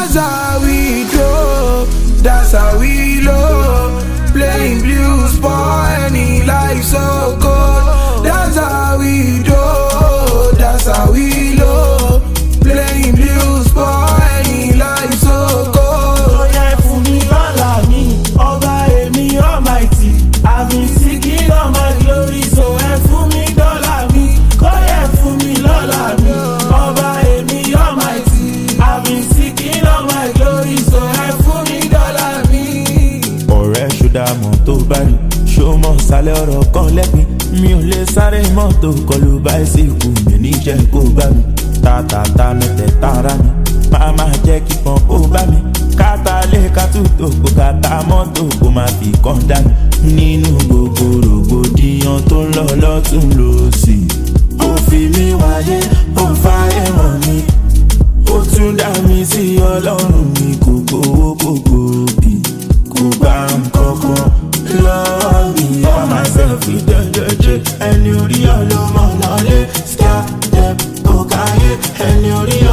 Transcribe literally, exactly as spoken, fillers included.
That's how we do, that's how we low. Playing blues for any life so cold. That's how we do, that's how we low. Playing blues for any life so cold. Oh yeah, fún mi lọ́la mi, ọba èmi almighty. I've been seeking all my glory, so ẹ fún mi dọ́là mi. Oh yeah, fún mi lọ́la mi, ọba èmi almighty. I've been seeking all my glory, so ẹ fún mi dọ́là mi. Ọ̀rẹ́ ṣùdá mọ̀ tó bá rí, ṣó mọ̀ sálẹ̀ ọ̀rọ̀ kan lẹ́pin. Mi ò lè sáré mọ́tò kọlu báyìí kù mí níjẹ́ kó gbá mi. Tàtàtà mẹ́tẹ̀ẹ̀ta ara mi, máa máa jẹ́ kí kan kó bá mi. Kátà lé kátútò kó kátà mọ́tò kó máa fi kàn dá mi. Nínú gbogbo rògbòdìyàn tó ń lọ lọ́tún lósì. Ó fi mí wáyé, ó fa ẹ̀wọ̀n mi. Ó tún dá mi sí ọlọ́run mi, kò gbowó kò gbòbí. Kò gbà nǹkankan lọ́wọ́ mi. All myself ìdẹ́jẹ́jẹ́, ẹni orí ọlọ́mọ náà lé. Scar dem kò káyé, ẹni orí